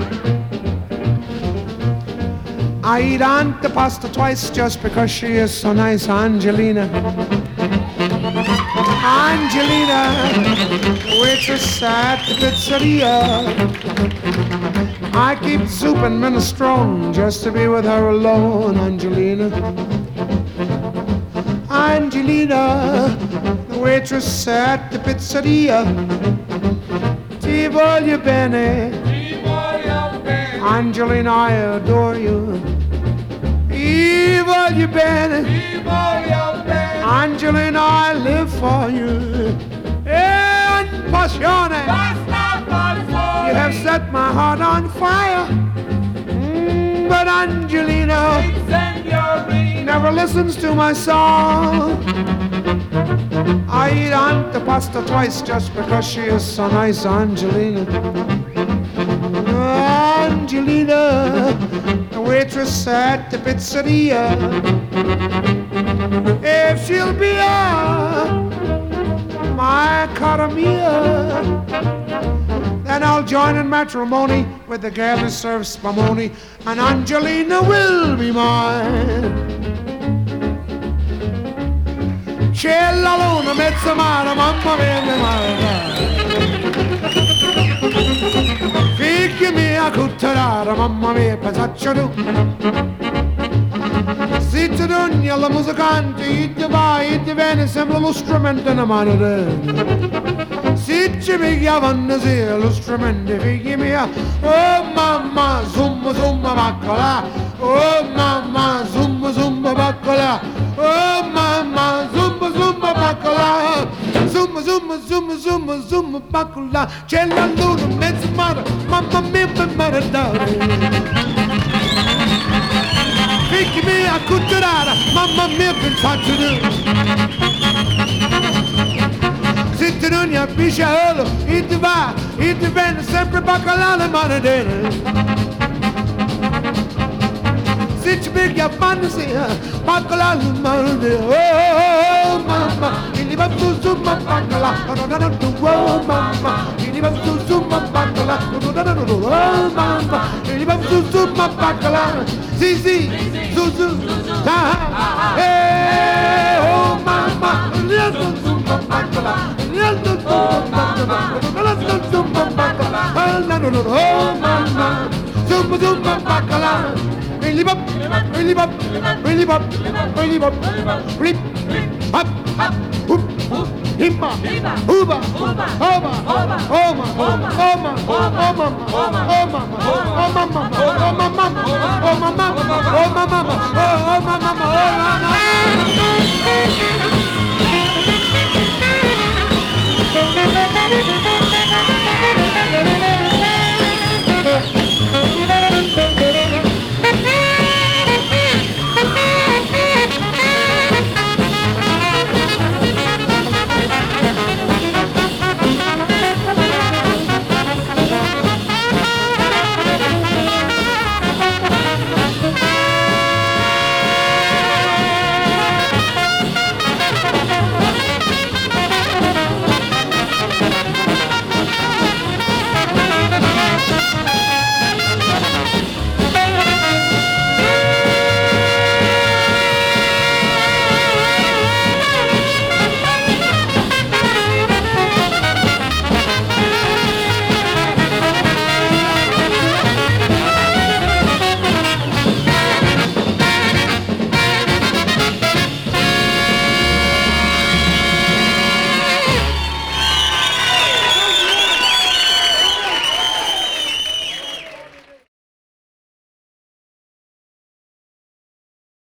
I eat Aunt the pasta twice just because she is so nice, Angelina. Angelina, waitress at the pizzeria. I keep soup and minestrone just to be with her alone, Angelina. Angelina, the waitress at the pizzeria. Ti voglio bene, Angelina, I adore you. Ti voglio bene, Angelina, I live for you. En passione, you have set my heart on fire. But Angelina never listens to my song. I eat Aunt the pasta twice just because she is so nice, Angelina. Angelina, the waitress at the pizzeria. If she'll be my cara mia, then I'll join in matrimony with the girl who serves spumoni, and Angelina will be mine. C'è la luna, mezza mare, mamma mia, mia figlia mia, cutterara, mamma mia, pensaccio tu. Se ti dogni alla musicante, ti vai e ti viene sempre lo strumento in mano te. Se ci pigliavano sia lo strumento, figlia mia, oh mamma, zumba zumba baccola, oh mamma, zumba zumba baccola, oh mamma, zumba zumba baccola, zumba zumba zumba zumba zumba baccola, c'è la luna mezza mare, mamma mia per maradare. Figlia mia, cutterara, mamma mia, pensaccio tu. Se ti non ne pisciolo, e ti va, e ti viene sempre baccalà le monedine. Se ci piglia fantasia, baccalà le monedine. Oh, mamma, il va su su ma baccalà, oh mamma, il va su su ma baccalà, oh mamma, il va su su ma baccalà. Sì, sì, su su, oh mamma, lielto zumba baccalà, lielto zumba baccalà, lielto zumba baccalà, oh mamma, zumba zumba baccalà, really bop, really bop, really bop, really bop, rip, hop, hop, hoop, hoop. Himba, Uba, Oba, Oma, Oma, Oma, Oma, Oma, Oma, Oma,